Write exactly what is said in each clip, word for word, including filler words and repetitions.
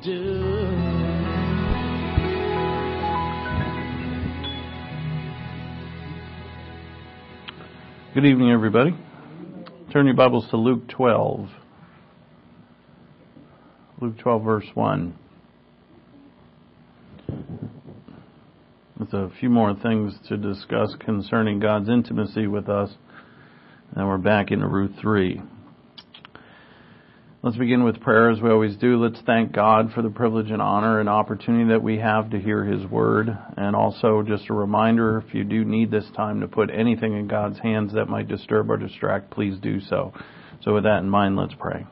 do. Good evening, everybody. Turn your Bibles to Luke twelve. Luke twelve, verse one. With a few more things to discuss concerning God's intimacy with us. And we're back into Ruth three. Let's begin with prayer as we always do. Let's thank God for the privilege and honor and opportunity that we have to hear His Word. And also just a reminder, if you do need this time to put anything in God's hands that might disturb or distract, please do so. So with that in mind, let's pray.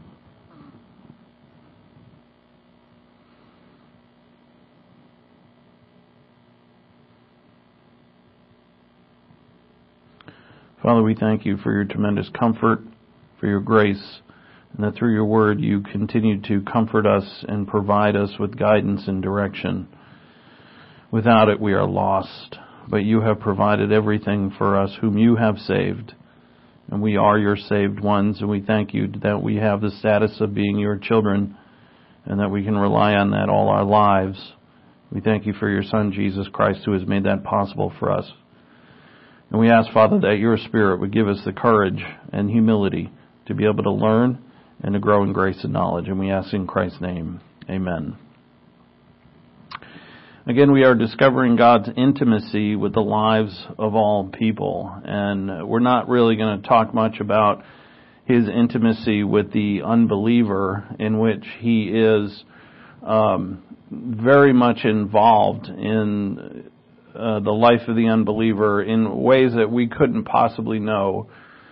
Father, we thank you for your tremendous comfort, for your grace, and that through your word you continue to comfort us and provide us with guidance and direction. Without it we are lost, but you have provided everything for us whom you have saved, and we are your saved ones, and we thank you that we have the status of being your children, and that we can rely on that all our lives. We thank you for your Son, Jesus Christ, who has made that possible for us. And we ask, Father, that your Spirit would give us the courage and humility to be able to learn and to grow in grace and knowledge. And we ask in Christ's name, amen. Again, we are discovering God's intimacy with the lives of all people. And we're not really going to talk much about His intimacy with the unbeliever, in which He is um, very much involved in uh, the life of the unbeliever in ways that we couldn't possibly know.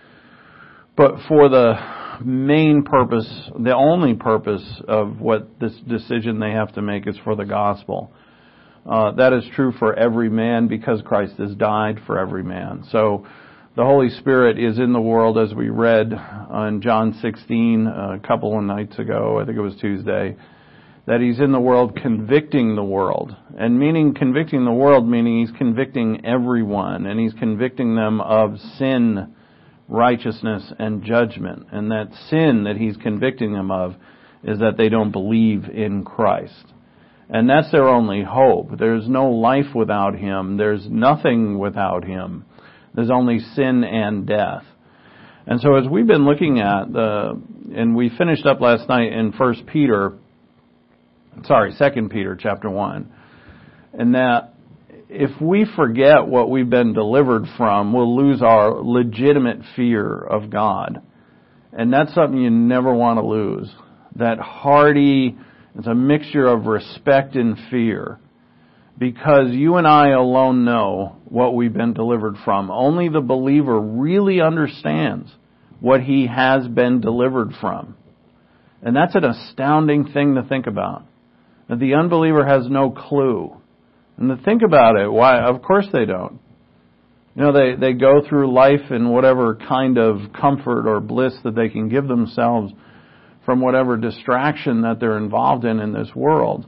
But for the main purpose, the only purpose of what this decision they have to make is for the gospel. Uh, that is true for every man because Christ has died for every man. So the Holy Spirit is in the world, as we read in John sixteen a couple of nights ago, I think it was Tuesday, that He's in the world convicting the world. And meaning convicting the world, meaning He's convicting everyone, and He's convicting them of sin, righteousness, and judgment. And that sin that He's convicting them of is that they don't believe in Christ. And that's their only hope. There's no life without Him. There's nothing without Him. There's only sin and death. And so as we've been looking at the, and we finished up last night in First Peter, sorry, Second Peter chapter one, and that if we forget what we've been delivered from, we'll lose our legitimate fear of God. And that's something you never want to lose. That hearty, it's a mixture of respect and fear. Because you and I alone know what we've been delivered from. Only the believer really understands what he has been delivered from. And that's an astounding thing to think about. That the unbeliever has no clue. And to think about it, why? Of course they don't. You know, they, they go through life in whatever kind of comfort or bliss that they can give themselves from whatever distraction that they're involved in in this world.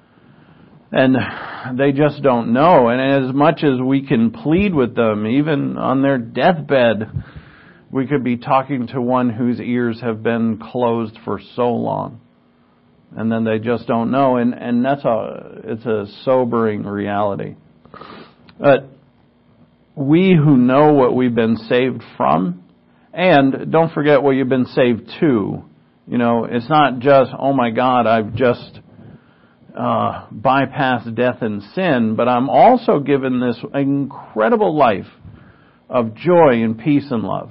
And they just don't know. And as much as we can plead with them, even on their deathbed, we could be talking to one whose ears have been closed for so long. And then they just don't know, and, and that's a, it's a sobering reality. But we who know what we've been saved from, and don't forget what you've been saved to. You know, it's not just, oh my God, I've just uh, bypassed death and sin, but I'm also given this incredible life of joy and peace and love.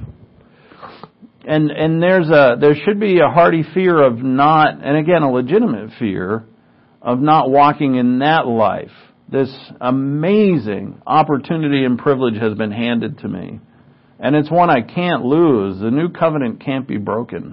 And and there's a there should be a hearty fear of not, and again a legitimate fear of not walking in that life. This amazing opportunity and privilege has been handed to me, and it's one I can't lose. The new covenant can't be broken.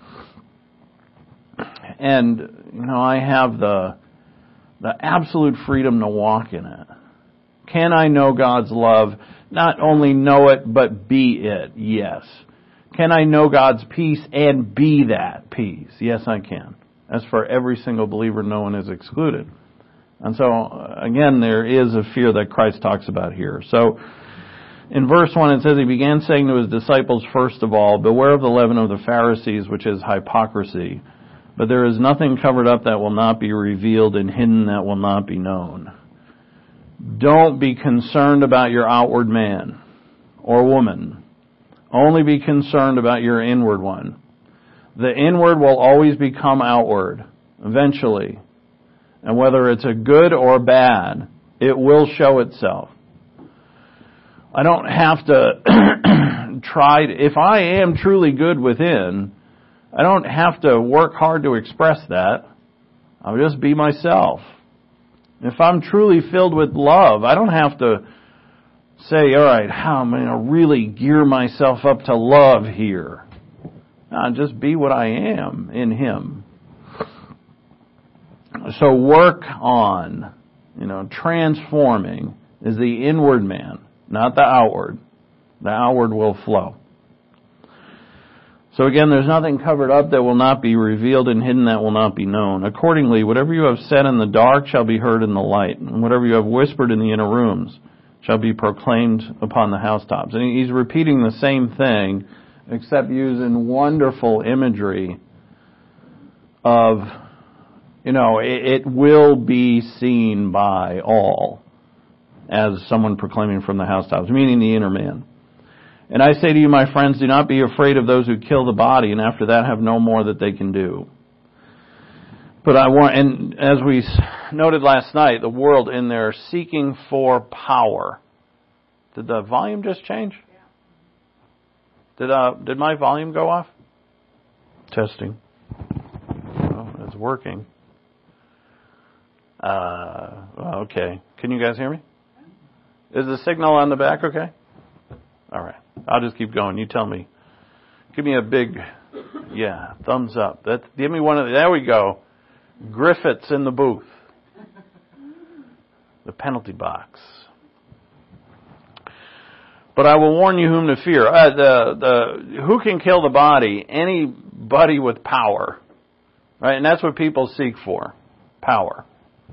And you know, I have the the absolute freedom to walk in it. Can I know God's love? Not only know it, but be it. Yes. Can I know God's peace and be that peace? Yes, I can. As for every single believer, no one is excluded. And so, again, there is a fear that Christ talks about here. So, in verse one, it says, He began saying to His disciples, first of all, beware of the leaven of the Pharisees, which is hypocrisy. But there is nothing covered up that will not be revealed, and hidden that will not be known. Don't be concerned about your outward man or woman. Only be concerned about your inward one. The inward will always become outward, eventually. And whether it's a good or bad, it will show itself. I don't have to try, to, if I am truly good within, I don't have to work hard to express that. I'll just be myself. If I'm truly filled with love, I don't have to say, all right, how am I going to really gear myself up to love here? I'll just be what I am in Him. So work on, you know, transforming is the inward man, not the outward. The outward will flow. So again, there's nothing covered up that will not be revealed, and hidden that will not be known. Accordingly, whatever you have said in the dark shall be heard in the light, and whatever you have whispered in the inner rooms shall be proclaimed upon the housetops. And he's repeating the same thing, except using wonderful imagery of, you know, it, it will be seen by all as someone proclaiming from the housetops, meaning the inner man. And I say to you, my friends, do not be afraid of those who kill the body, and after that have no more that they can do. But I want, and as we noted last night, the world in there seeking for power. Did the volume just change? Did uh did my volume go off? Testing. Oh, it's working. Uh, okay. Can you guys hear me? Is the signal on the back okay? All right. I'll just keep going. You tell me. Give me a big, yeah, thumbs up. That's, give me one of the, there we go. Griffiths in the booth. The penalty box. But I will warn you whom to fear. Uh, the, the, who can kill the body? Anybody with power. Right? And that's what people seek for. Power.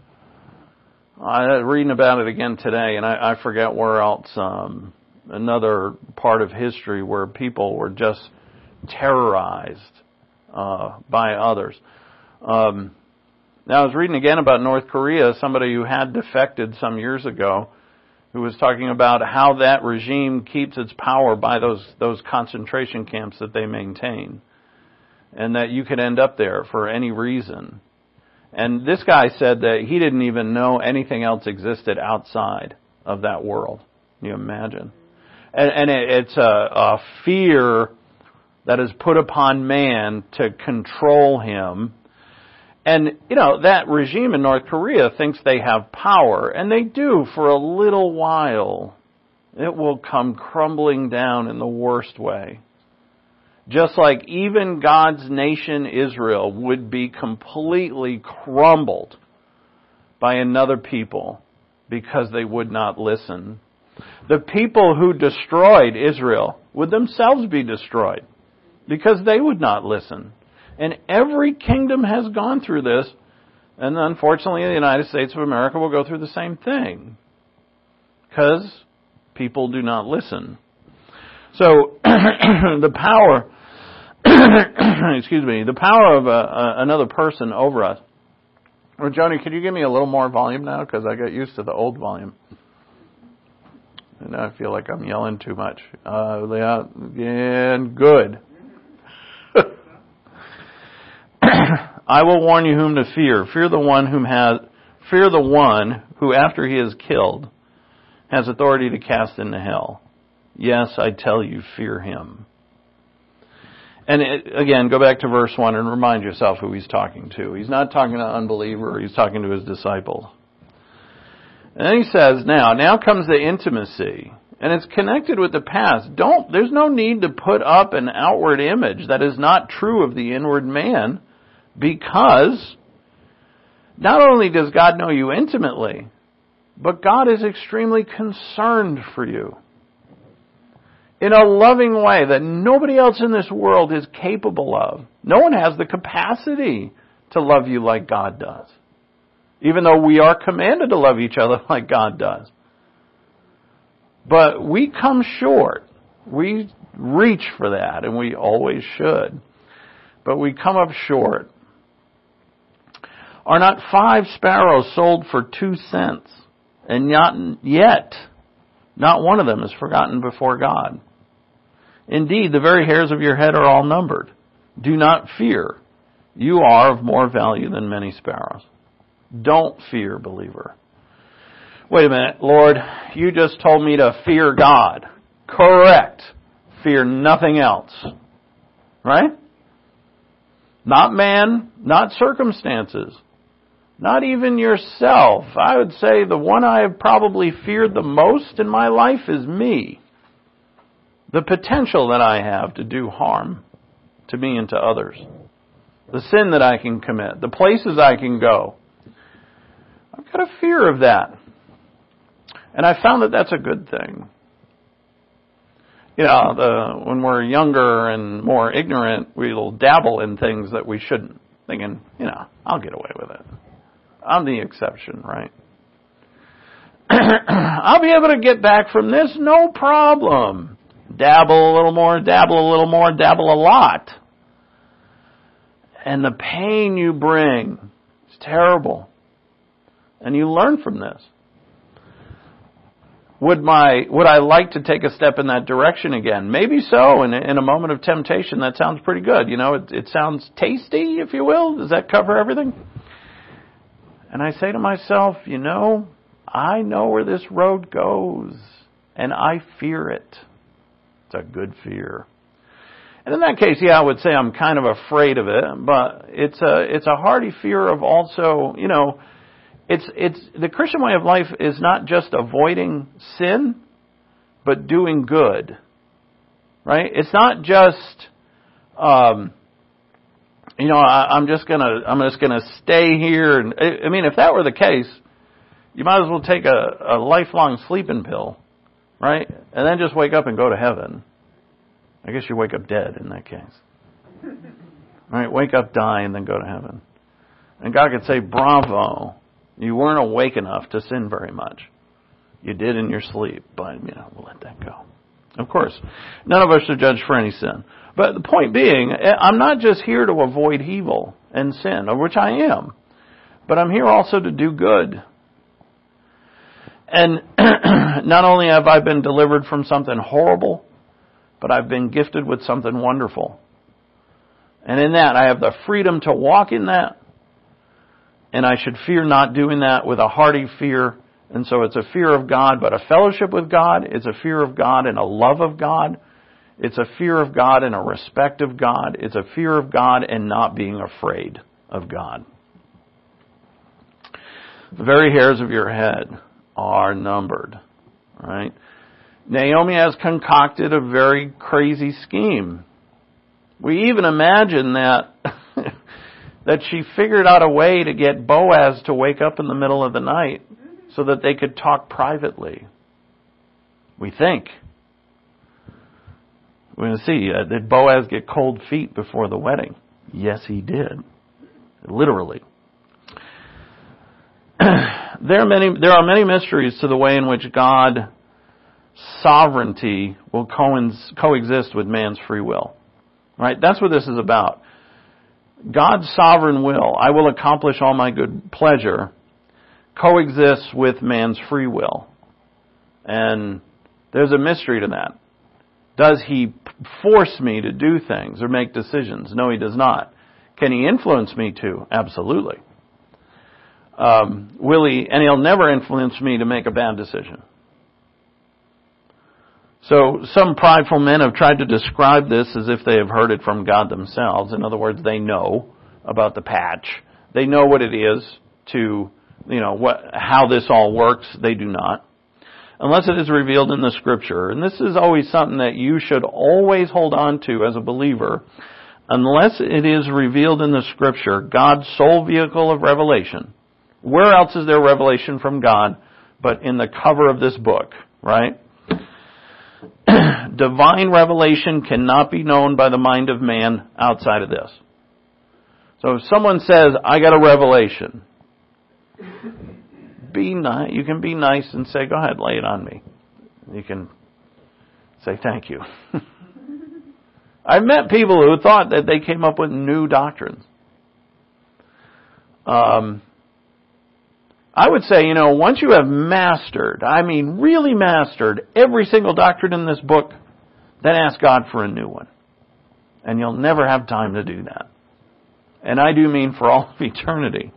I was reading about it again today, and I, I forget where else, um, another part of history where people were just terrorized uh, by others. Um, now I was reading again about North Korea, somebody who had defected some years ago, who was talking about how that regime keeps its power by those those concentration camps that they maintain, and that you could end up there for any reason. And this guy said that he didn't even know anything else existed outside of that world. Can you imagine? And, and it, it's a, a fear that is put upon man to control him. And, you know, that regime in North Korea thinks they have power, and they do for a little while. It will come crumbling down in the worst way. Just like even God's nation Israel would be completely crumbled by another people because they would not listen. The people who destroyed Israel would themselves be destroyed because they would not listen. And every kingdom has gone through this, and unfortunately the United States of America will go through the same thing because people do not listen. So the power, excuse me, the power of a, a, another person over us. Well, Joni, could you give me a little more volume now? Because I got used to the old volume. And I feel like I'm yelling too much. Uh, yeah, and good. I will warn you whom to fear. Fear the one whom has, fear the one who, after he is killed, has authority to cast into hell. Yes, I tell you, fear him. And it, again, go back to verse one and remind yourself who he's talking to. He's not talking to an unbeliever. He's talking to his disciples. And then he says, now, now comes the intimacy. And it's connected with the past. Don't, there's no need to put up an outward image that is not true of the inward man, because not only does God know you intimately, but God is extremely concerned for you in a loving way that nobody else in this world is capable of. No one has the capacity to love you like God does, even though we are commanded to love each other like God does. But we come short. We reach for that, and we always should. But we come up short. Are not five sparrows sold for two cents? And not yet, not one of them is forgotten before God. Indeed, the very hairs of your head are all numbered. Do not fear. You are of more value than many sparrows. Don't fear, believer. Wait a minute, Lord, you just told me to fear God. Correct. Fear nothing else. Right? Not man, not circumstances, not even yourself. I would say the one I have probably feared the most in my life is me. The potential that I have to do harm to me and to others. The sin that I can commit. The places I can go. I've got a fear of that. And I found that that's a good thing. You know, the, when we're younger and more ignorant, we'll dabble in things that we shouldn't. Thinking, you know, I'll get away with it. I'm the exception, right? I'll be able to get back from this, no problem. Dabble a little more, dabble a little more, dabble a lot. And the pain you bring is terrible. And you learn from this. Would my would I like to take a step in that direction again? Maybe so. In a, in a moment of temptation, that sounds pretty good. You know, it, it sounds tasty, if you will. Does that cover everything? And I say to myself, you know, I know where this road goes, and I fear it. It's a good fear. And in that case, yeah, I would say I'm kind of afraid of it, but it's a it's a hearty fear of also, you know. It's it's the Christian way of life is not just avoiding sin, but doing good. Right? It's not just, um, you know, I, I'm just gonna I'm just gonna stay here. And I mean, if that were the case, you might as well take a, a lifelong sleeping pill, right? And then just wake up and go to heaven. I guess you wake up dead in that case. Right? Wake up, die, and then go to heaven. And God could say, bravo. You weren't awake enough to sin very much. You did in your sleep, but, you know, we'll let that go. Of course, none of us are judged for any sin. But the point being, I'm not just here to avoid evil and sin, of which I am, but I'm here also to do good. And not only have I been delivered from something horrible, but I've been gifted with something wonderful. And in that, I have the freedom to walk in that. And I should fear not doing that with a hearty fear. And so it's a fear of God, but a fellowship with God. It's a fear of God and a love of God. It's a fear of God and a respect of God. It's a fear of God and not being afraid of God. The very hairs of your head are numbered. Right? Naomi has concocted a very crazy scheme. We even imagine that that she figured out a way to get Boaz to wake up in the middle of the night so that they could talk privately. We think. We're going to see, uh, did Boaz get cold feet before the wedding? Yes, he did. Literally. There are many, there are many mysteries to the way in which God's sovereignty will co- coexist with man's free will. Right? That's what this is about. God's sovereign will, I will accomplish all my good pleasure, coexists with man's free will. And there's a mystery to that. Does he force me to do things or make decisions? No, he does not. Can he influence me to? Absolutely. Um, will he? And he'll never influence me to make a bad decision. So some prideful men have tried to describe this as if they have heard it from God themselves. In other words, they know about the patch. They know what it is to, you know, what, how this all works. They do not. Unless it is revealed in the Scripture. And this is always something that you should always hold on to as a believer. Unless it is revealed in the Scripture, God's sole vehicle of revelation. Where else is there revelation from God but in the cover of this book, right? Divine revelation cannot be known by the mind of man outside of this. So if someone says, I got a revelation, be nice. You can be nice and say, go ahead, lay it on me. You can say thank you. I've met people who thought that they came up with new doctrines. Um, I would say, you know, once you have mastered, I mean really mastered every single doctrine in this book, then ask God for a new one. And you'll never have time to do that. And I do mean for all of eternity.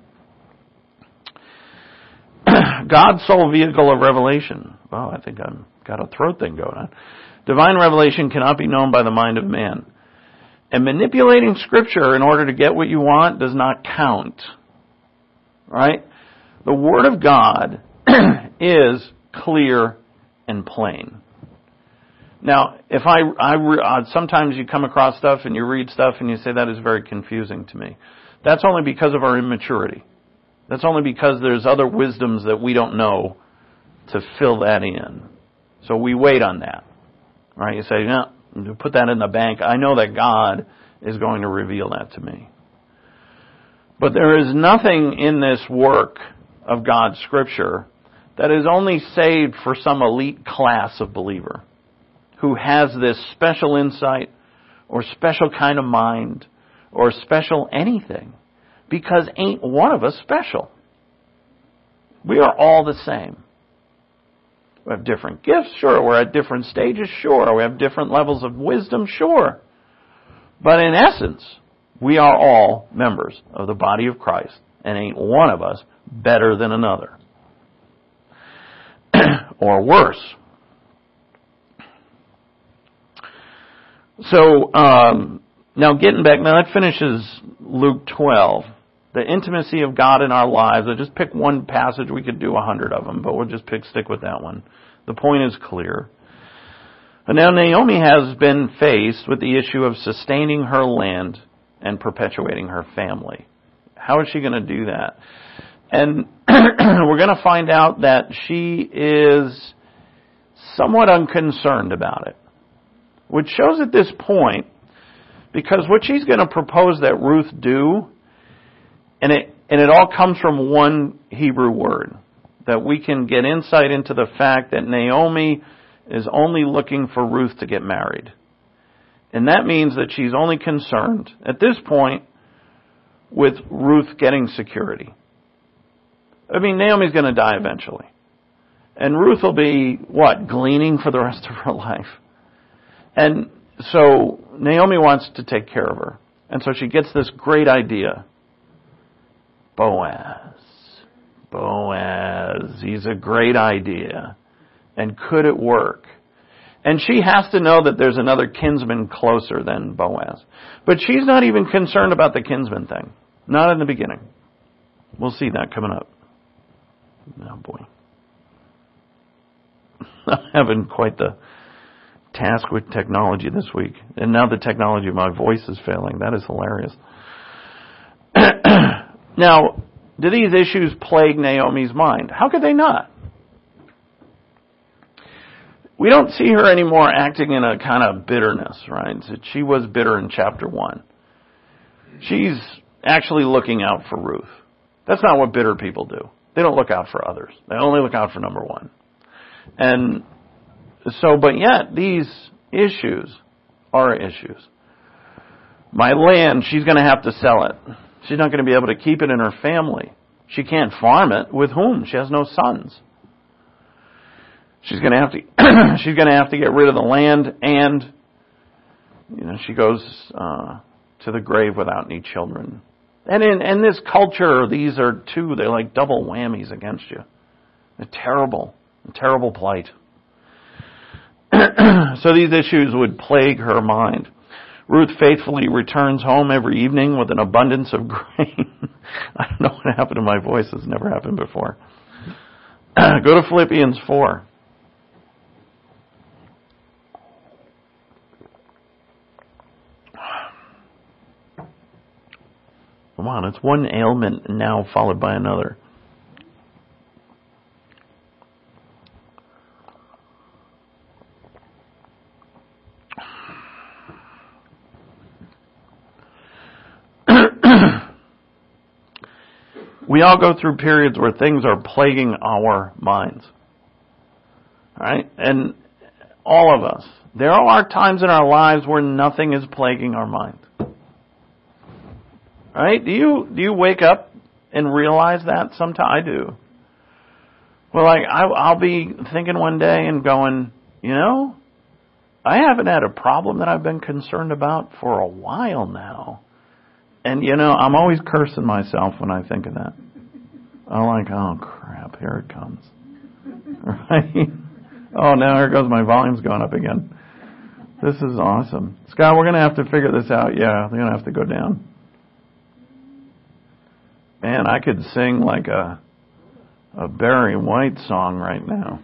God's sole vehicle of revelation. Well, I think I've got a throat thing going on. Divine revelation cannot be known by the mind of man. And manipulating Scripture in order to get what you want does not count. Right? The Word of God is clear and plain. Now, if I, I uh, sometimes you come across stuff and you read stuff and you say that is very confusing to me. That's only because of our immaturity. That's only because there's other wisdoms that we don't know to fill that in. So we wait on that. Right? You say, no, put that in the bank. I know that God is going to reveal that to me. But there is nothing in this work of God's Scripture that is only saved for some elite class of believer who has this special insight or special kind of mind or special anything, because ain't one of us special. We are all the same. We have different gifts, sure. We're at different stages, sure. We have different levels of wisdom, sure. But in essence, we are all members of the body of Christ, and ain't one of us better than another. Or worse. So, um, now getting back, now that finishes Luke twelve. The intimacy of God in our lives. I just pick one passage. We could do a hundred of them, but we'll just pick, stick with that one. The point is clear. And now Naomi has been faced with the issue of sustaining her land and perpetuating her family. How is she going to do that? And we're going to find out that she is somewhat unconcerned about it. Which shows at this point, because what she's going to propose that Ruth do, and it and it all comes from one Hebrew word, that we can get insight into the fact that Naomi is only looking for Ruth to get married. And that means that she's only concerned, at this point, with Ruth getting security. I mean, Naomi's going to die eventually. And Ruth will be, what, gleaning for the rest of her life. And so Naomi wants to take care of her. And so she gets this great idea. Boaz. Boaz. He's a great idea. And could it work? And she has to know that there's another kinsman closer than Boaz. But she's not even concerned about the kinsman thing. Not in the beginning. We'll see that coming up. Oh boy. I'm having quite the task with technology this week. And now the technology of my voice is failing. That is hilarious. Now, do these issues plague Naomi's mind? How could they not? We don't see her anymore acting in a kind of bitterness, right? She was bitter in chapter one. She's actually looking out for Ruth. That's not what bitter people do. They don't look out for others. They only look out for number one. And so, but yet, these issues are issues. My land, she's going to have to sell it. She's not going to be able to keep it in her family. She can't farm it. With whom? She has no sons. She's going to have to. she's going to have to get rid of the land, and you know she goes uh, to the grave without any children. And in, in this culture, these are two. They're like double whammies against you. A terrible, a terrible plight. So these issues would plague her mind. Ruth faithfully returns home every evening with an abundance of grain. I don't know what happened to my voice. It's never happened before. Go to Philippians four. Come on, it's one ailment now followed by another. We all go through periods where things are plaguing our minds. Right? And all of us. There are times in our lives where nothing is plaguing our mind. Right? Do you do you wake up and realize that? Sometimes I do. Well, like, I, I'll be thinking one day and going, you know, I haven't had a problem that I've been concerned about for a while now. And, you know, I'm always cursing myself when I think of that. I'm like, oh, crap, here it comes. Right? Oh, now here goes my volume's going up again. This is awesome. Scott, we're going to have to figure this out. Yeah, we're going to have to go down. Man, I could sing like a a Barry White song right now.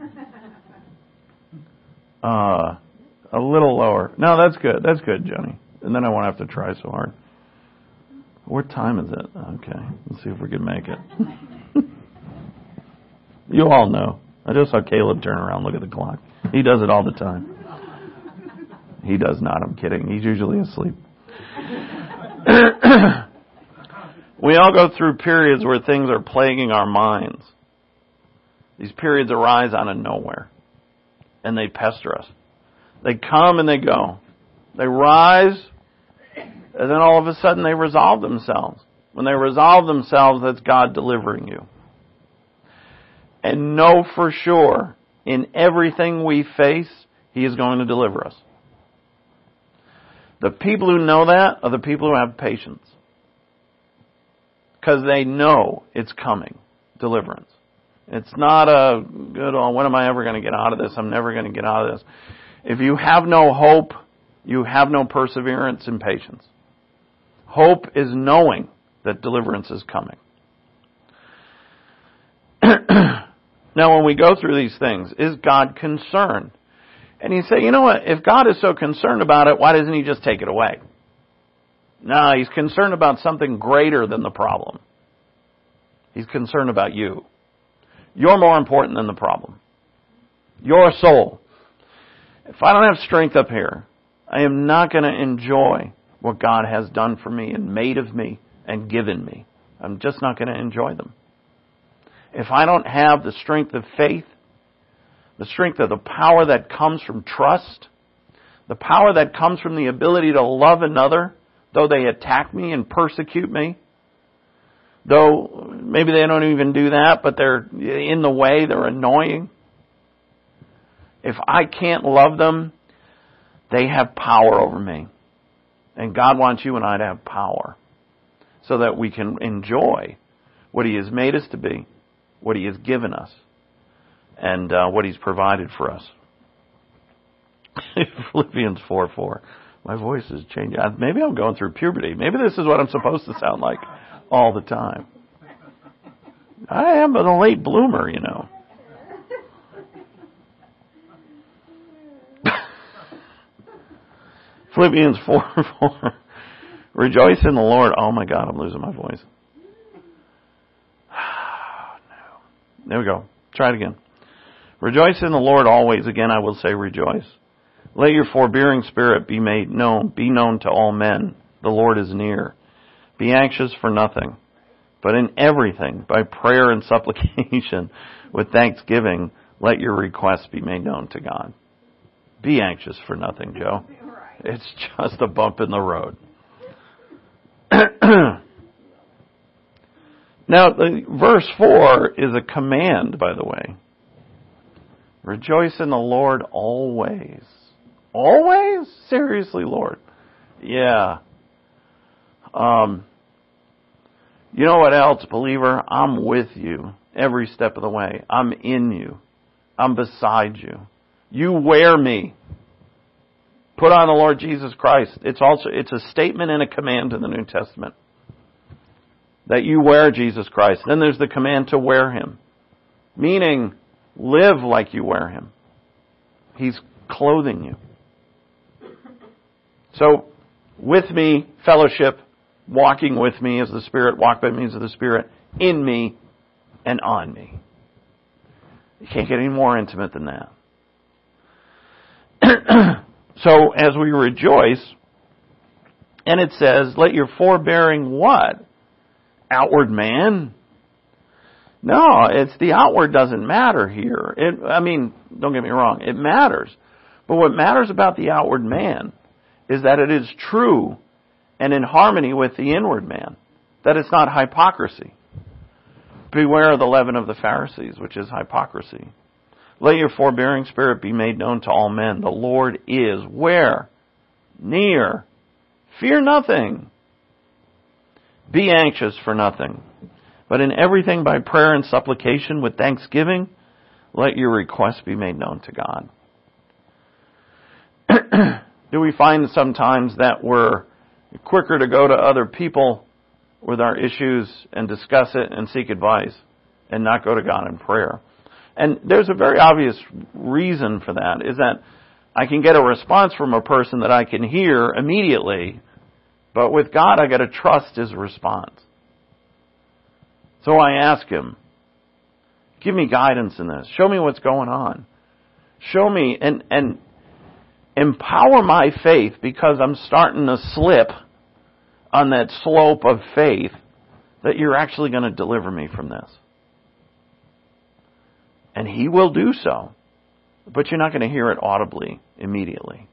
Uh, a little lower. No, that's good. That's good, Johnny. And then I won't have to try so hard. What time is it? Okay, let's see if we can make it. You all know. I just saw Caleb turn around and look at the clock. He does it all the time. He does not. I'm kidding. He's usually asleep. We all go through periods where things are plaguing our minds. These periods arise out of nowhere, and they pester us. They come and they go. They rise, and then all of a sudden they resolve themselves. When they resolve themselves, that's God delivering you. And know for sure, in everything we face, He is going to deliver us. The people who know that are the people who have patience. Because they know it's coming, deliverance. It's not a good, oh, when am I ever going to get out of this? I'm never going to get out of this. If you have no hope, you have no perseverance and patience. Hope is knowing that deliverance is coming. Now, when we go through these things, is God concerned? And you say, you know what, if God is so concerned about it, why doesn't He just take it away? No, He's concerned about something greater than the problem. He's concerned about you. You're more important than the problem. Your soul. If I don't have strength up here, I am not going to enjoy what God has done for me and made of me and given me. I'm just not going to enjoy them. If I don't have the strength of faith, the strength of the power that comes from trust, the power that comes from the ability to love another, though they attack me and persecute me, though maybe they don't even do that, but they're in the way, they're annoying. If I can't love them, they have power over me. And God wants you and I to have power so that we can enjoy what He has made us to be, what He has given us, and uh, what He's provided for us. Philippians four four. My voice is changing. Maybe I'm going through puberty. Maybe this is what I'm supposed to sound like all the time. I am a late bloomer, you know. Philippians four four. Rejoice in the Lord. Oh my God, I'm losing my voice. No. There we go. Try it again. Rejoice in the Lord always. Again, I will say rejoice. Let your forbearing spirit be made known, be known to all men. The Lord is near. Be anxious for nothing, but in everything, by prayer and supplication, with thanksgiving, let your requests be made known to God. Be anxious for nothing, Joe. It's just a bump in the road. Now, the verse four is a command, by the way. Rejoice in the Lord always. Always? Seriously, Lord. Yeah. Um, you know what else, believer? I'm with you every step of the way. I'm in you. I'm beside you. You wear me. Put on the Lord Jesus Christ. It's also, it's a statement and a command in the New Testament. That you wear Jesus Christ. Then there's the command to wear Him. Meaning, live like you wear Him. He's clothing you. So, with me, fellowship, walking with me as the Spirit, walk by means of the Spirit, in me and on me. You can't get any more intimate than that. So, as we rejoice, and it says, let your forbearing what? Outward man? No, it's the outward doesn't matter here. It, I mean, don't get me wrong, it matters. But what matters about the outward man is that it is true and in harmony with the inward man. That it's not hypocrisy. Beware of the leaven of the Pharisees, which is hypocrisy. Let your forbearing spirit be made known to all men. The Lord is where? Near. Fear nothing. Be anxious for nothing. But in everything by prayer and supplication with thanksgiving, let your requests be made known to God. Do we find sometimes that we're quicker to go to other people with our issues and discuss it and seek advice and not go to God in prayer? And there's a very obvious reason for that, is that I can get a response from a person that I can hear immediately, but with God I got to trust His response. So I ask Him, give me guidance in this. Show me what's going on. Show me and, and empower my faith, because I'm starting to slip on that slope of faith, that you're actually going to deliver me from this. And He will do so. But you're not going to hear it audibly immediately.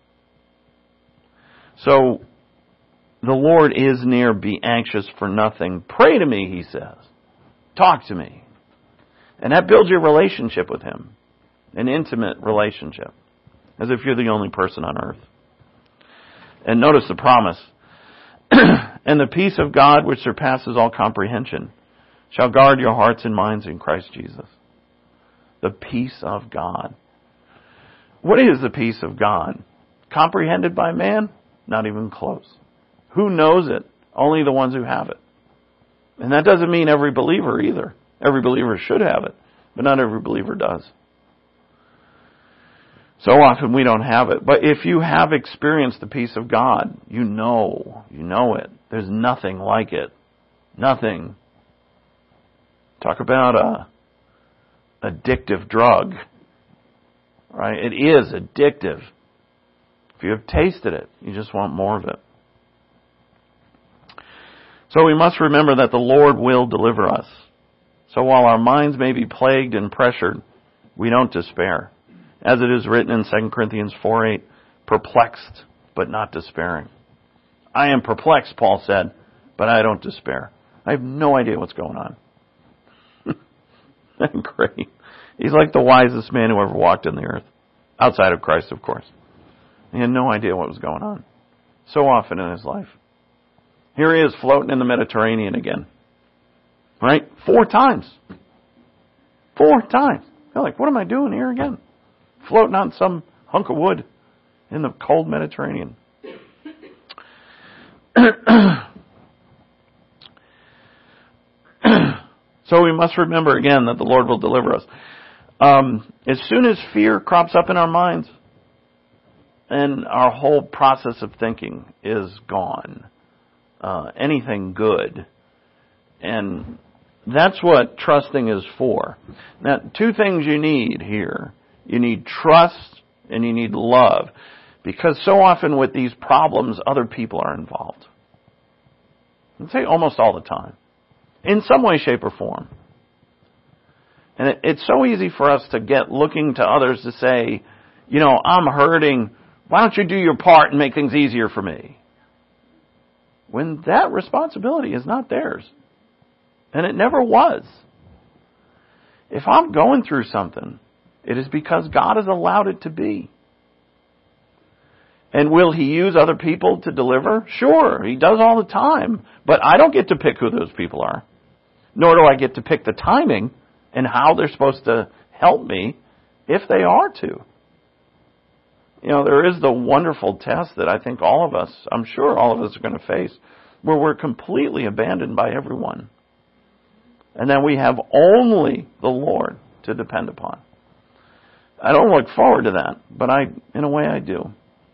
So, the Lord is near. Be anxious for nothing. Pray to me, He says. Talk to me. And that builds your relationship with Him. An intimate relationship. As if you're the only person on earth. And notice the promise. And the peace of God, which surpasses all comprehension, shall guard your hearts and minds in Christ Jesus. The peace of God. What is the peace of God? Comprehended by man? Not even close. Who knows it? Only the ones who have it. And that doesn't mean every believer either. Every believer should have it, but not every believer does. So often we don't have it. But if you have experienced the peace of God, you know, you know it. There's nothing like it. Nothing. Talk about a addictive drug. Right? It is addictive. If you have tasted it, you just want more of it. So we must remember that the Lord will deliver us. So while our minds may be plagued and pressured, we don't despair. As it is written in Second Corinthians four eight, perplexed, but not despairing. I am perplexed, Paul said, but I don't despair. I have no idea what's going on. Great. He's like the wisest man who ever walked on the earth. Outside of Christ, of course. He had no idea what was going on. So often in his life. Here he is floating in the Mediterranean again. Right? Four times. Four times. You're like, what am I doing here again? Floating on some hunk of wood in the cold Mediterranean. So we must remember again that the Lord will deliver us. Um, as soon as fear crops up in our minds, and our whole process of thinking is gone. Uh, anything good. And that's what trusting is for. Now, two things you need here. You need trust and you need love. Because so often with these problems, other people are involved. I'd say almost all the time. In some way, shape, or form. And it, it's so easy for us to get looking to others to say, you know, I'm hurting. Why don't you do your part and make things easier for me? When that responsibility is not theirs. And it never was. If I'm going through something, it is because God has allowed it to be. And will He use other people to deliver? Sure, He does all the time. But I don't get to pick who those people are. Nor do I get to pick the timing and how they're supposed to help me if they are to. You know, there is the wonderful test that I think all of us, I'm sure all of us are going to face, where we're completely abandoned by everyone. And then we have only the Lord to depend upon. I don't look forward to that, but I, in a way, I do.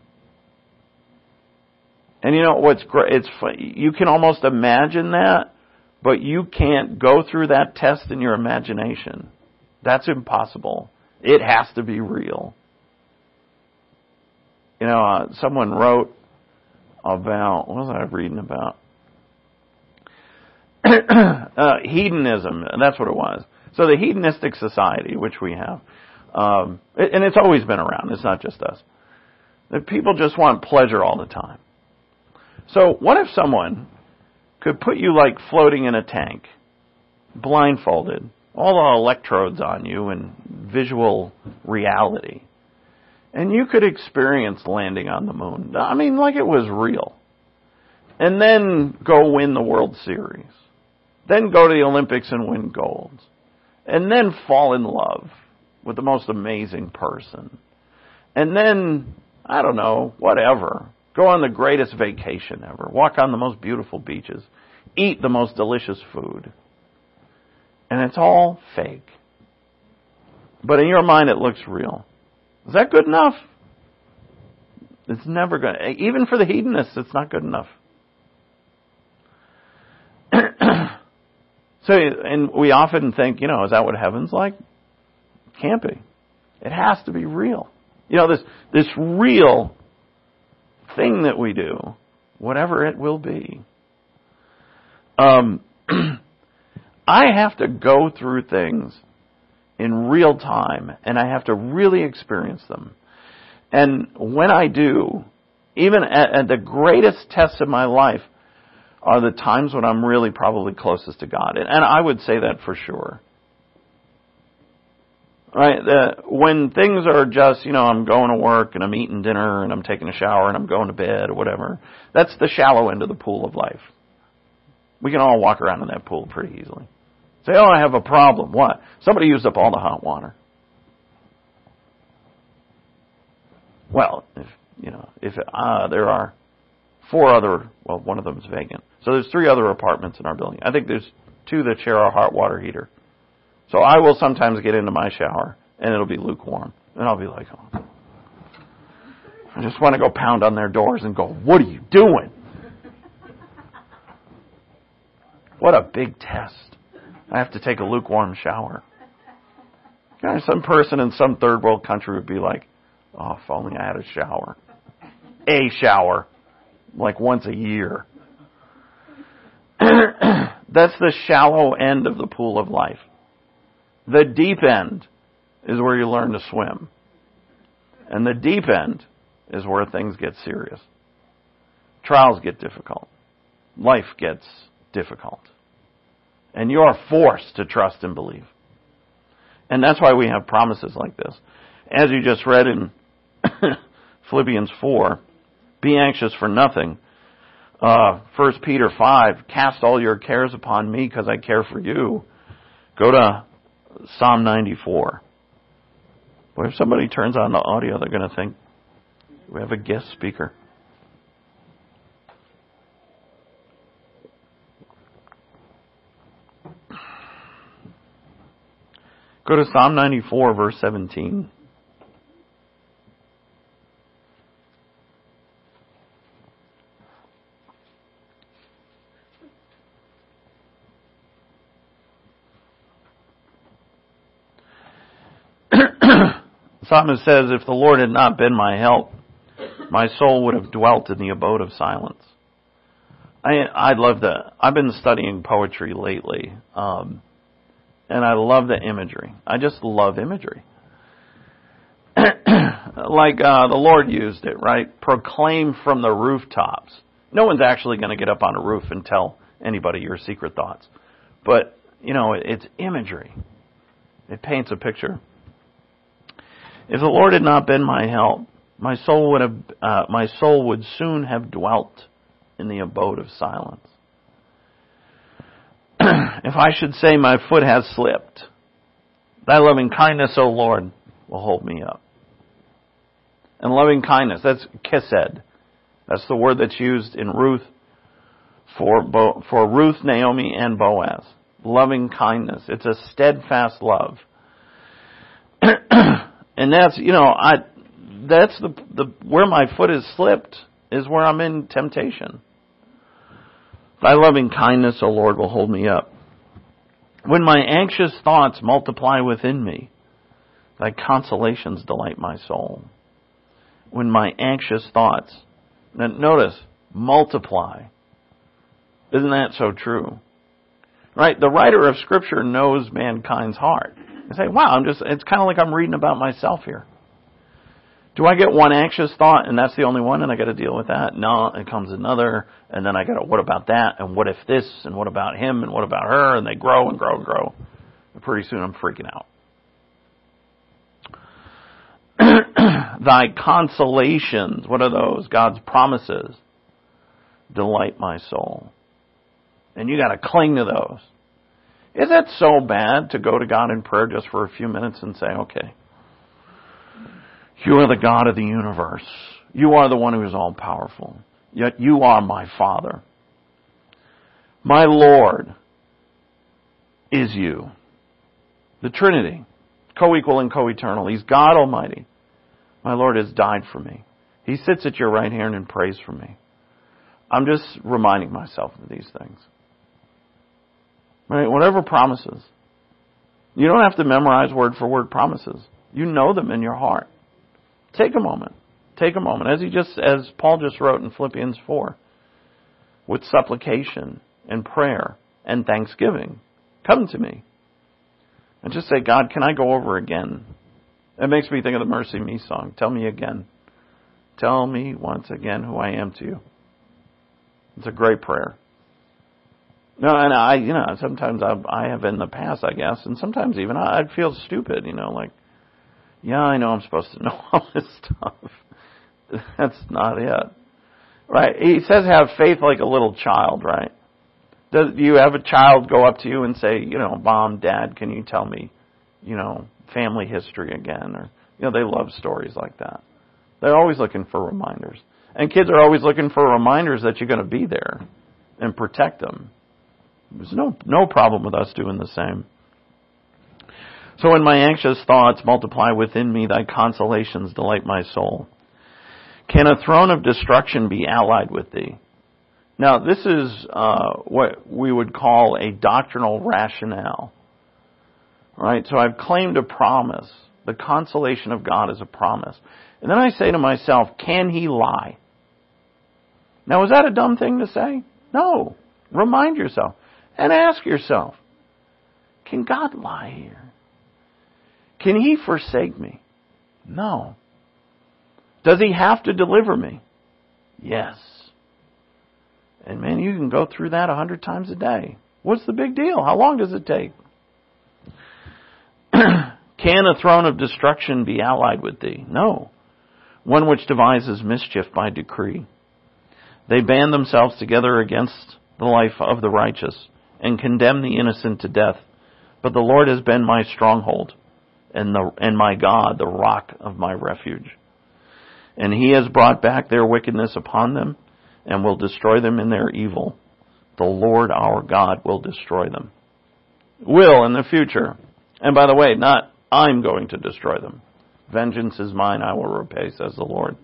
And you know what's great? It's you can almost imagine that, but you can't go through that test in your imagination. That's impossible. It has to be real. You know, uh, someone wrote about, what was I reading about? uh, hedonism, that's what it was. So the hedonistic society, which we have, um, and it's always been around, it's not just us, that people just want pleasure all the time. So what if someone could put you like floating in a tank, blindfolded, all the electrodes on you and visual reality. And you could experience landing on the moon. I mean, like it was real. And then go win the World Series. Then go to the Olympics and win gold. And then fall in love with the most amazing person. And then, I don't know, whatever. Go on the greatest vacation ever. Walk on the most beautiful beaches. Eat the most delicious food. And it's all fake. But in your mind it looks real. Is that good enough? It's never going to. Even for the hedonists, it's not good enough. So, and we often think, you know, is that what heaven's like? Can't be. It has to be real. You know, this this real thing that we do, whatever it will be. Um, I have to go through things in real time, and I have to really experience them. And when I do, even at, at the greatest tests of my life, are the times when I'm really probably closest to God. And, and I would say that for sure. Right? The, when things are just, you know, I'm going to work and I'm eating dinner and I'm taking a shower and I'm going to bed or whatever, that's the shallow end of the pool of life. We can all walk around in that pool pretty easily. Say, oh, I have a problem. What? Somebody used up all the hot water. Well, if, you know, if uh, there are four other, well, one of them is vacant. So there's three other apartments in our building. I think there's two that share a hot water heater. So I will sometimes get into my shower, and it'll be lukewarm. And I'll be like, oh. I just want to go pound on their doors and go, what are you doing? What a big test. I have to take a lukewarm shower. You know, some person in some third world country would be like, oh, if only I had a shower. A shower. Like once a year. That's the shallow end of the pool of life. The deep end is where you learn to swim. And the deep end is where things get serious. Trials get difficult. Life gets difficult. And you are forced to trust and believe. And that's why we have promises like this. As you just read in Philippians four, be anxious for nothing. Uh, First Peter five, cast all your cares upon me because I care for you. Go to Psalm ninety-four. Well, if somebody turns on the audio, they're going to think we have a guest speaker. Go to Psalm ninety-four, verse seventeen. The psalmist says, if the Lord had not been my help, my soul would have dwelt in the abode of silence. I I love the. I've been studying poetry lately, um, and I love the imagery. I just love imagery. Like uh, the Lord used it, right? Proclaim from the rooftops. No one's actually going to get up on a roof and tell anybody your secret thoughts, but you know it's imagery. It paints a picture. If the Lord had not been my help, my soul would have, uh, my soul would soon have dwelt in the abode of silence. If I should say my foot has slipped, thy loving kindness, O Lord, will hold me up. And loving kindness, that's kesed. That's the word that's used in Ruth for Bo, for Ruth, Naomi, and Boaz. Loving kindness. It's a steadfast love. And that's, you know, I, that's the, the, where my foot is slipped is where I'm in temptation. Thy loving kindness, O Lord, will hold me up. When my anxious thoughts multiply within me, thy consolations delight my soul. When my anxious thoughts, now notice, multiply. Isn't that so true? Right? The writer of Scripture knows mankind's heart. I say, wow, I'm just, it's kind of like I'm reading about myself here. Do I get one anxious thought and that's the only one and I got to deal with that? No, it comes another, and then I got to, what about that? And what if this? And what about him? And what about her? And they grow and grow and grow. And pretty soon I'm freaking out. Thy consolations, what are those? God's promises. Delight my soul. And you got to cling to those. Is that so bad to go to God in prayer just for a few minutes and say, okay, you are the God of the universe. You are the one who is all powerful. Yet you are my Father. My Lord is you. The Trinity, co-equal and co-eternal. He's God Almighty. My Lord has died for me. He sits at your right hand and prays for me. I'm just reminding myself of these things. Right? Whatever promises. You don't have to memorize word for word promises. You know them in your heart. Take a moment. Take a moment. As he just, as Paul just wrote in Philippians four, with supplication and prayer and thanksgiving, come to me. And just say, God, can I go over again? It makes me think of the Mercy Me song. Tell me again. Tell me once again who I am to you. It's a great prayer. No, and I, you know, sometimes I, I have in the past, I guess, and sometimes even I, I'd feel stupid, you know, like, yeah, I know I'm supposed to know all this stuff. That's not it. Right? He says have faith like a little child, right? Does, do you have a child go up to you and say, you know, Mom, Dad, can you tell me, you know, family history again? Or, you know, they love stories like that. They're always looking for reminders. And kids are always looking for reminders that you're going to be there and protect them. There's no, no problem with us doing the same. So when my anxious thoughts multiply within me, thy consolations delight my soul. Can a throne of destruction be allied with thee? Now, this is uh, what we would call a doctrinal rationale. Right? So I've claimed a promise. The consolation of God is a promise. And then I say to myself, can he lie? Now, is that a dumb thing to say? No. Remind yourself. And ask yourself, can God lie here? Can he forsake me? No. Does he have to deliver me? Yes. And man, you can go through that a hundred times a day. What's the big deal? How long does it take? Can a throne of destruction be allied with thee? No. One which devises mischief by decree. They band themselves together against the life of the righteous and condemn the innocent to death. But the Lord has been my stronghold and the and my God, the rock of my refuge. And he has brought back their wickedness upon them and will destroy them in their evil. The Lord our God will destroy them. Will in the future. And by the way, not I'm going to destroy them. Vengeance is mine, I will repay, says the Lord.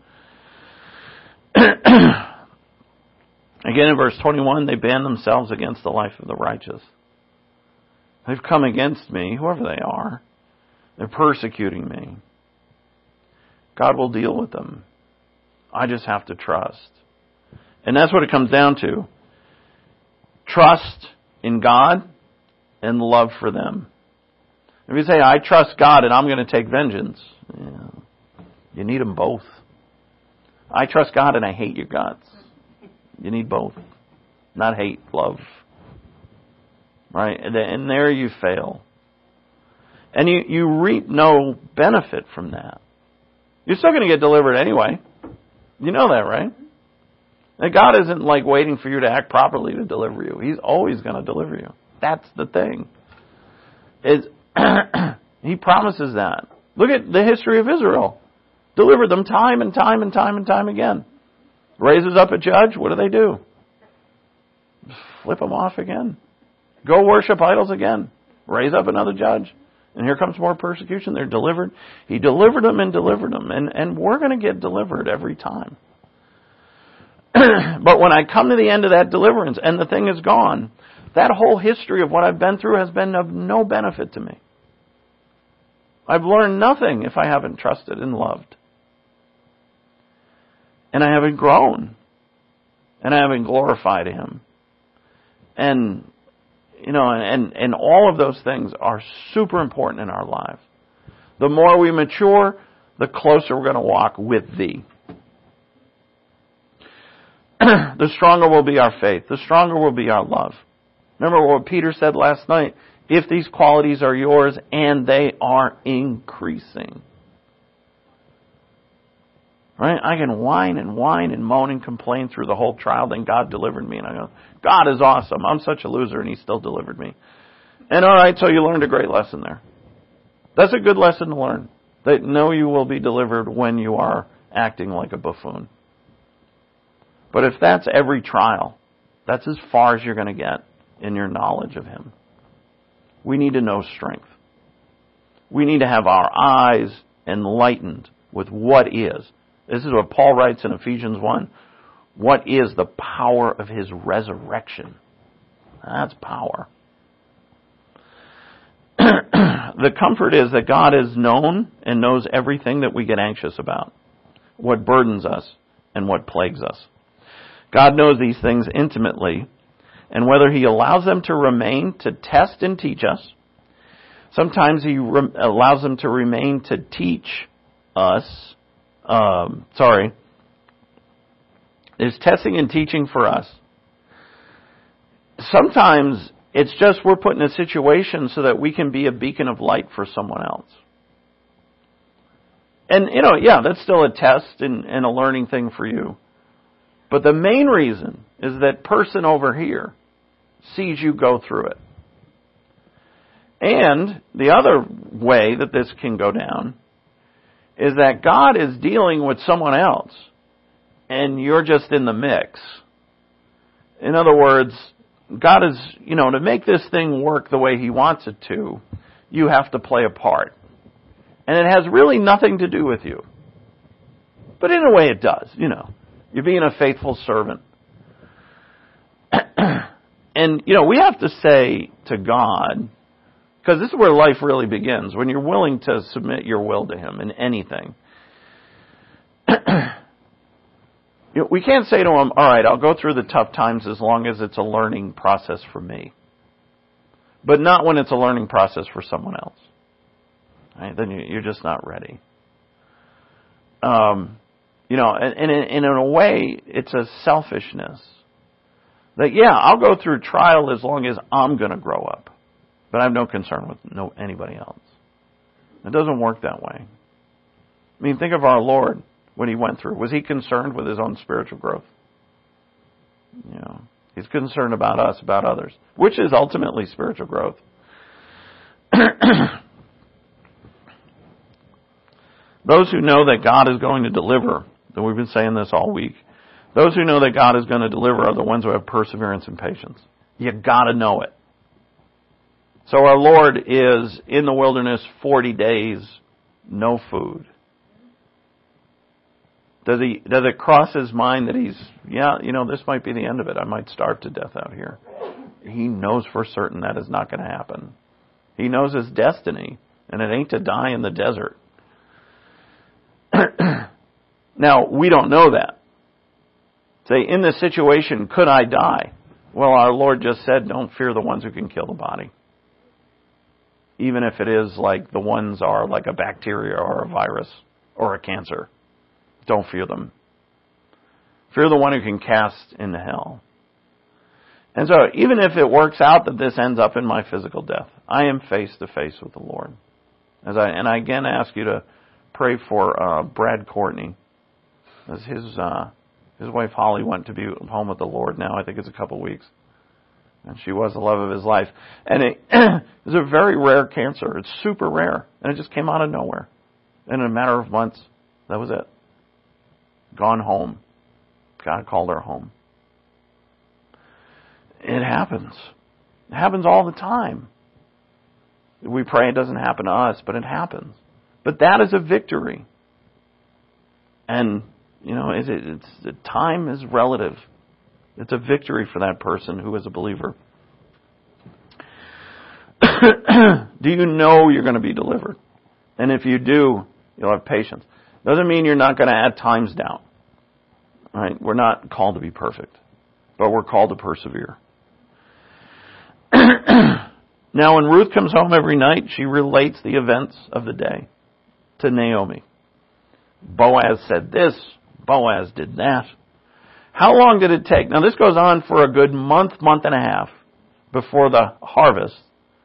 Again in verse twenty-one, they band themselves against the life of the righteous. They've come against me, whoever they are. They're persecuting me. God will deal with them. I just have to trust. And that's what it comes down to. Trust in God and love for them. If you say, I trust God and I'm going to take vengeance, yeah, you need them both. I trust God and I hate your guts. You need both. Not hate, love. Right? And there you fail. And you, you reap no benefit from that. You're still going to get delivered anyway. You know that, right? And God isn't like waiting for you to act properly to deliver you. He's always going to deliver you. That's the thing. Is He promises that. Look at the history of Israel. Delivered them time and time and time and time again. Raises up a judge. What do they do? Flip them off again. Go worship idols again. Raise up another judge. And here comes more persecution. They're delivered. He delivered them and delivered them. And, and we're going to get delivered every time. But when I come to the end of that deliverance and the thing is gone, that whole history of what I've been through has been of no benefit to me. I've learned nothing if I haven't trusted and loved. And I haven't grown. And I haven't glorified Him. And, you know, and, and all of those things are super important in our lives. The more we mature, the closer we're going to walk with thee. The stronger will be our faith. The stronger will be our love. Remember what Peter said last night? If these qualities are yours and they are increasing. Right? I can whine and whine and moan and complain through the whole trial, then God delivered me. And I go, God is awesome. I'm such a loser and He still delivered me. And alright, so you learned a great lesson there. That's a good lesson to learn. That know you will be delivered when you are acting like a buffoon. But if that's every trial, that's as far as you're going to get in your knowledge of Him. We need to know strength. We need to have our eyes enlightened with what is. This is what Paul writes in Ephesians one. What is the power of His resurrection? That's power. The comfort is that God is known and knows everything that we get anxious about, what burdens us and what plagues us. God knows these things intimately, and whether He allows them to remain to test and teach us, sometimes He re- allows them to remain to teach us, um, sorry, there's testing and teaching for us. Sometimes it's just we're put in a situation so that we can be a beacon of light for someone else. And, you know, yeah, that's still a test and, and a learning thing for you. But the main reason is that person over here sees you go through it. And the other way that this can go down is that God is dealing with someone else and you're just in the mix. In other words, God is, you know, to make this thing work the way He wants it to, you have to play a part. And it has really nothing to do with you. But in a way it does, you know. You're being a faithful servant. And, you know, we have to say to God, because this is where life really begins, when you're willing to submit your will to Him in anything. You know, we can't say to Him, all right, I'll go through the tough times as long as it's a learning process for me. But not when it's a learning process for someone else. Right? Then you're just not ready. Um... You know, and, and, and in a way, it's a selfishness. That, yeah, I'll go through trial as long as I'm going to grow up. But I have no concern with no anybody else. It doesn't work that way. I mean, think of our Lord, what He went through. Was He concerned with His own spiritual growth? You know, He's concerned about us, about others, which is ultimately spiritual growth. Those who know that God is going to deliver, and we've been saying this all week, those who know that God is going to deliver are the ones who have perseverance and patience. You gotta know it. So our Lord is in the wilderness forty days, no food. Does he, does it cross His mind that He's, yeah, you know, this might be the end of it. I might starve to death out here. He knows for certain that is not going to happen. He knows His destiny, and it ain't to die in the desert. Now, we don't know that. Say, in this situation, could I die? Well, our Lord just said, don't fear the ones who can kill the body. Even if it is like the ones are like a bacteria or a virus or a cancer. Don't fear them. Fear the one who can cast into hell. And so, even if it works out that this ends up in my physical death, I am face to face with the Lord. As I and I again ask you to pray for uh, Brad Courtney, as his uh, his wife Holly went to be home with the Lord now. I think it's a couple of weeks, and she was the love of his life. And it is a very rare cancer. It's super rare, and it just came out of nowhere. And in a matter of months, that was it. Gone home. God called her home. It happens. It happens all the time. We pray it doesn't happen to us, but it happens. But that is a victory. And, you know, it's, it's, it's, time is relative. It's a victory for that person who is a believer. Do you know you're going to be delivered? And if you do, you'll have patience. Doesn't mean you're not going to add times down. Right? We're not called to be perfect, but we're called to persevere. Now, when Ruth comes home every night, she relates the events of the day to Naomi. Boaz said this, Boaz did that. How long did it take? Now this goes on for a good month, month and a half before the harvest,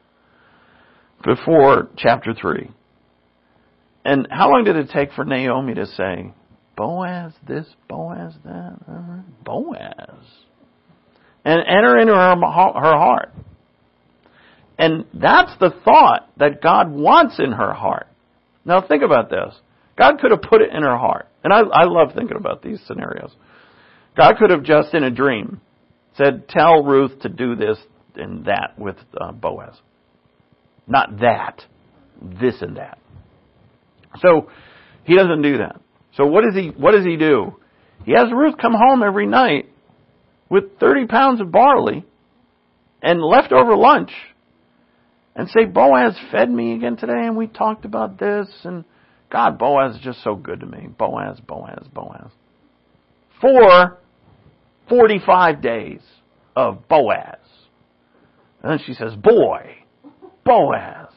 before chapter three. And how long did it take for Naomi to say, Boaz this, Boaz that, uh, Boaz? And enter into her, her heart. And that's the thought that God wants in her heart. Now think about this. God could have put it in her heart. And I, I love thinking about these scenarios. God could have just in a dream said, tell Ruth to do this and that with uh, Boaz. Not that. This and that. So he doesn't do that. So what does he, what does he do? He has Ruth come home every night with thirty pounds of barley and leftover lunch and say, Boaz fed me again today and we talked about this and God, Boaz is just so good to me. Boaz, Boaz, Boaz. For forty-five days of Boaz. And then she says, boy, Boaz.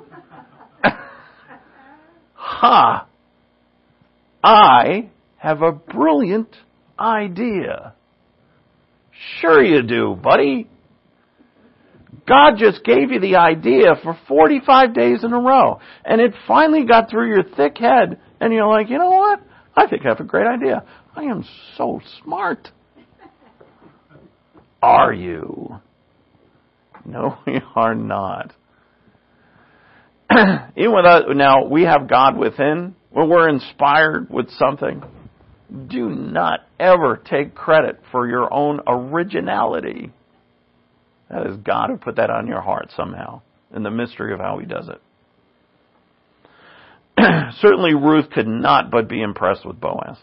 Ha! I have a brilliant idea. Sure you do, buddy. God just gave you the idea for forty-five days in a row. And it finally got through your thick head. And you're like, you know what? I think I have a great idea. I am so smart. Are you? No, we are not. Even without, now, we have God within. When we're inspired with something, do not ever take credit for your own originality. That is God who put that on your heart somehow, in the mystery of how He does it. Certainly Ruth could not but be impressed with Boaz.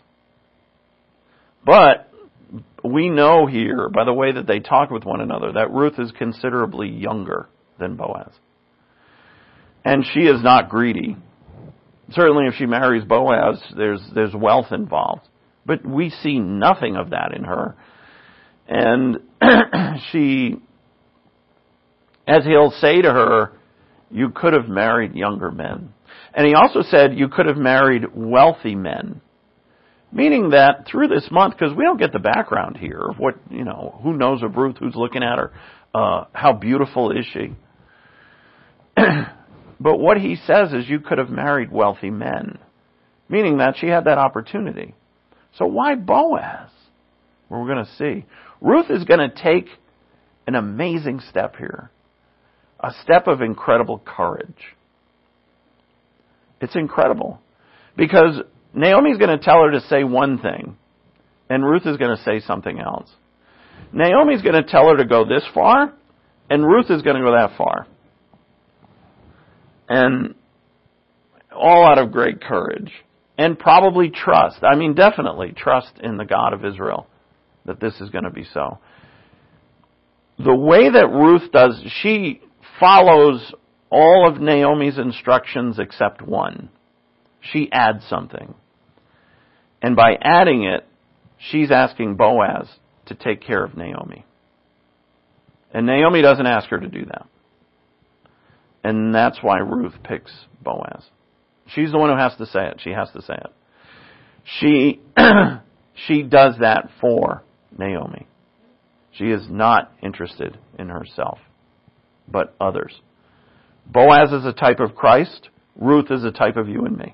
But we know here, by the way that they talk with one another, that Ruth is considerably younger than Boaz. And she is not greedy. Certainly if she marries Boaz, there's there's wealth involved. But we see nothing of that in her. And she, as he'll say to her, you could have married younger men. And he also said you could have married wealthy men. Meaning that through this month, because we don't get the background here of what, you know, who knows of Ruth, who's looking at her, uh, how beautiful is she? But what he says is you could have married wealthy men. Meaning that she had that opportunity. So why Boaz? Well, we're going to see. Ruth is going to take an amazing step here. A step of incredible courage. It's incredible. Because Naomi's going to tell her to say one thing. And Ruth is going to say something else. Naomi's going to tell her to go this far. And Ruth is going to go that far. And all out of great courage. And probably trust. I mean, definitely trust in the God of Israel that this is going to be so. The way that Ruth does, she follows all of Naomi's instructions except one. She adds something. And by adding it, she's asking Boaz to take care of Naomi. And Naomi doesn't ask her to do that. And that's why Ruth picks Boaz. She's the one who has to say it. She has to say it. She, she does that for Naomi. She is not interested in herself, but others. Boaz is a type of Christ. Ruth is a type of you and me.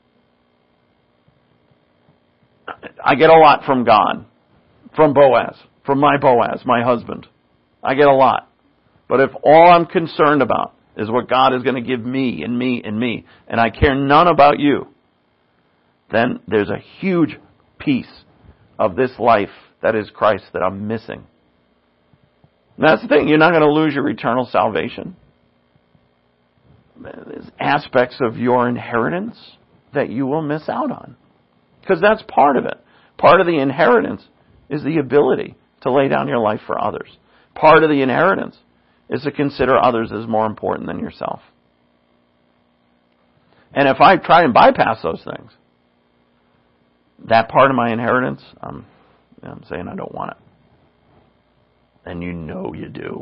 I get a lot from God, from Boaz, from my Boaz, my husband. I get a lot. But if all I'm concerned about is what God is going to give me and me and me, and I care none about you, then there's a huge piece of this life that is Christ that I'm missing. And that's the thing. You're not going to lose your eternal salvation. There's aspects of your inheritance that you will miss out on. Because that's part of it. Part of the inheritance is the ability to lay down your life for others. Part of the inheritance is to consider others as more important than yourself. And if I try and bypass those things, that part of my inheritance, I'm, I'm saying I don't want it. And you know you do.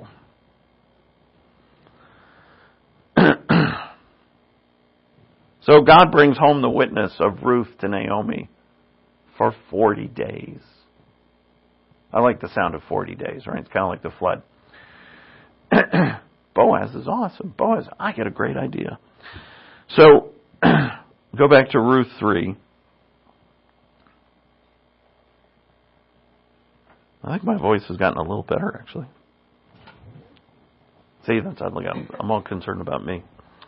So God brings home the witness of Ruth to Naomi for forty days. I like the sound of forty days, right? It's kind of like the flood. Boaz is awesome. Boaz, I get a great idea. So, go back to Ruth three. I think my voice has gotten a little better, actually. See, that's odd. Look, I'm, I'm all concerned about me.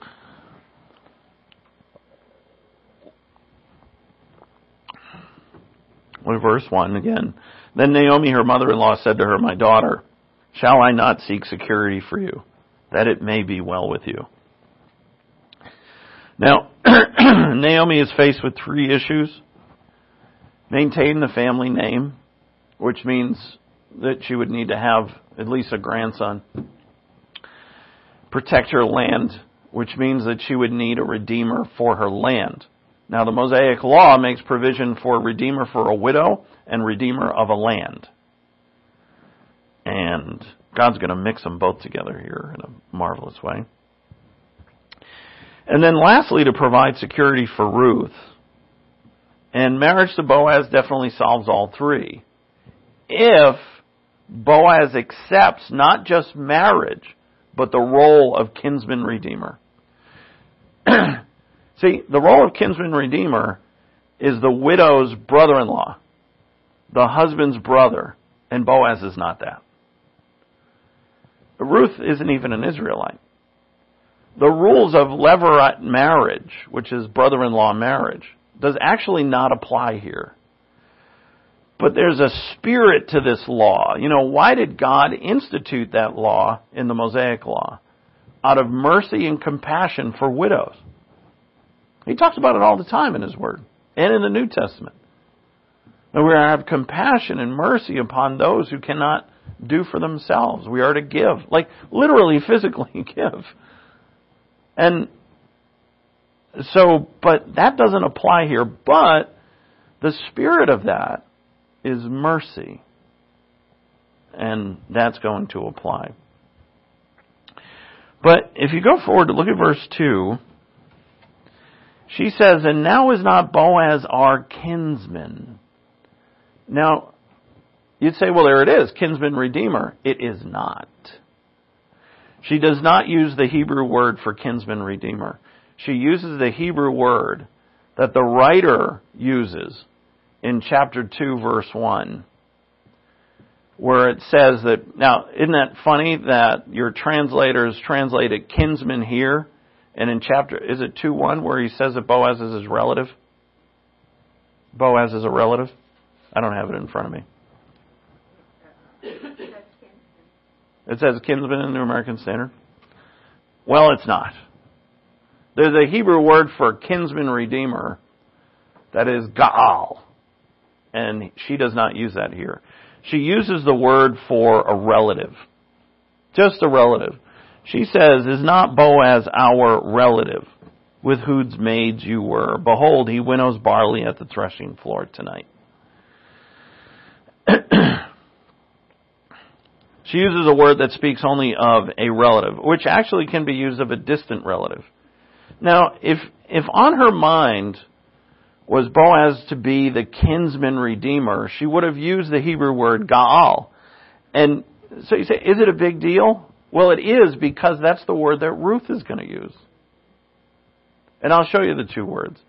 Well, verse one again. Then Naomi, her mother-in-law, said to her, "My daughter, shall I not seek security for you, that it may be well with you?" Now, Naomi is faced with three issues. Maintain the family name, which means that she would need to have at least a grandson. Protect her land, which means that she would need a redeemer for her land. Now, the Mosaic Law makes provision for a redeemer for a widow and redeemer of a land. And God's going to mix them both together here in a marvelous way. And then lastly, to provide security for Ruth. And marriage to Boaz definitely solves all three. If Boaz accepts not just marriage, but the role of kinsman redeemer. See, the role of kinsman redeemer is the widow's brother-in-law, the husband's brother, and Boaz is not that. Ruth isn't even an Israelite. The rules of levirate marriage, which is brother-in-law marriage, does actually not apply here. But there's a spirit to this law. You know, why did God institute that law in the Mosaic Law? Out of mercy and compassion for widows. He talks about it all the time in His Word and in the New Testament. And we are to have compassion and mercy upon those who cannot do for themselves. We are to give, like literally, physically give. And so, but that doesn't apply here. But the spirit of that is mercy. And that's going to apply. But if you go forward to look at verse two, she says, "And now is not Boaz our kinsman?" Now, you'd say, well, there it is, kinsman redeemer. It is not. She does not use the Hebrew word for kinsman redeemer. She uses the Hebrew word that the writer uses in chapter two, verse one, where it says that, now, isn't that funny that your translators translated kinsman here, and in chapter, is it two one, where he says that Boaz is his relative? Boaz is a relative? I don't have it in front of me. It says kinsman in the New American Standard. Well, it's not. There's a Hebrew word for kinsman redeemer that is Gaal. And she does not use that here. She uses the word for a relative. Just a relative. She says, "Is not Boaz our relative, with whose maids you were? Behold, he winnows barley at the threshing floor tonight." She uses a word that speaks only of a relative, which actually can be used of a distant relative. Now, if if on her mind was Boaz to be the kinsman redeemer, she would have used the Hebrew word Gaal. And so you say, is it a big deal? Well, it is, because that's the word that Ruth is going to use. And I'll show you the two words.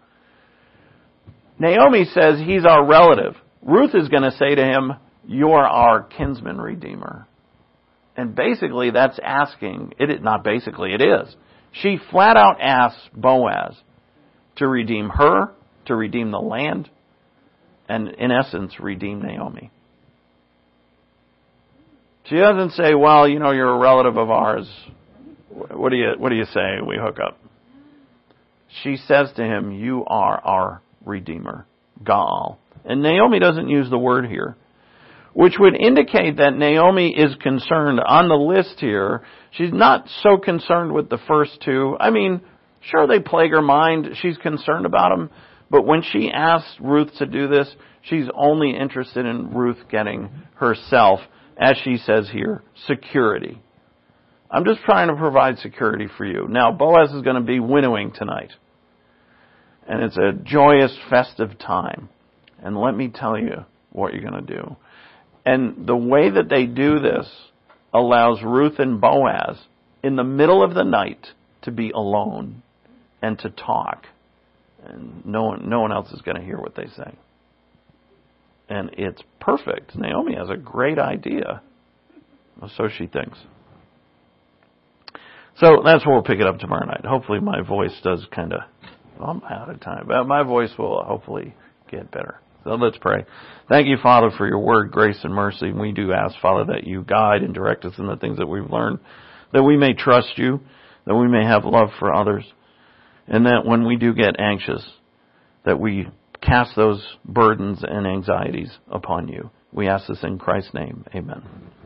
Naomi says he's our relative. Ruth is going to say to him, "You're our kinsman redeemer." And basically that's asking, it is not basically, it is. She flat out asks Boaz to redeem her, to redeem the land, and in essence, redeem Naomi. She doesn't say, "Well, you know, you're a relative of ours. What do you, what do you say we hook up?" She says to him, "You are our redeemer, Gaal." And Naomi doesn't use the word here, which would indicate that Naomi is concerned on the list here. She's not so concerned with the first two. I mean, sure, they plague her mind. She's concerned about them. But when she asks Ruth to do this, she's only interested in Ruth getting herself, as she says here, security. I'm just trying to provide security for you. Now, Boaz is going to be winnowing tonight. And it's a joyous, festive time. And let me tell you what you're going to do. And the way that they do this allows Ruth and Boaz in the middle of the night to be alone and to talk. And no one, no one else is going to hear what they say. And it's perfect. Naomi has a great idea. Well, so she thinks. So that's where we'll pick it up tomorrow night. Hopefully my voice does kind of, well, I'm out of time, but my voice will hopefully get better. So let's pray. Thank you, Father, for your word, grace, and mercy. And we do ask, Father, that you guide and direct us in the things that we've learned, that we may trust you, that we may have love for others, and that when we do get anxious, that we cast those burdens and anxieties upon you. We ask this in Christ's name. Amen.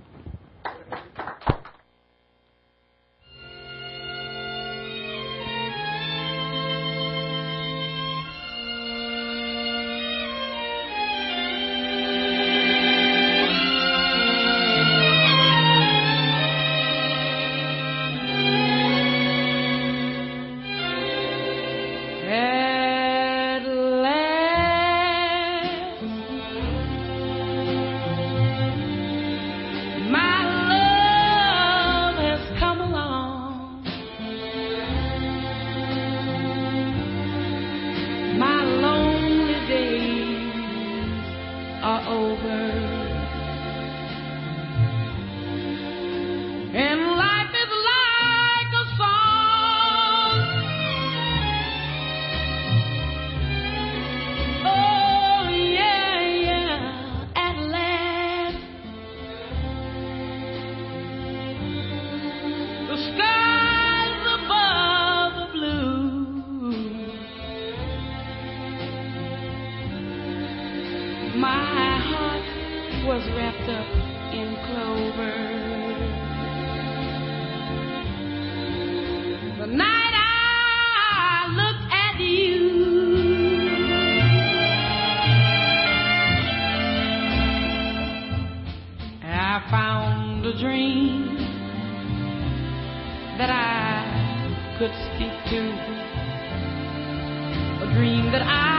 That I could speak to, a dream that I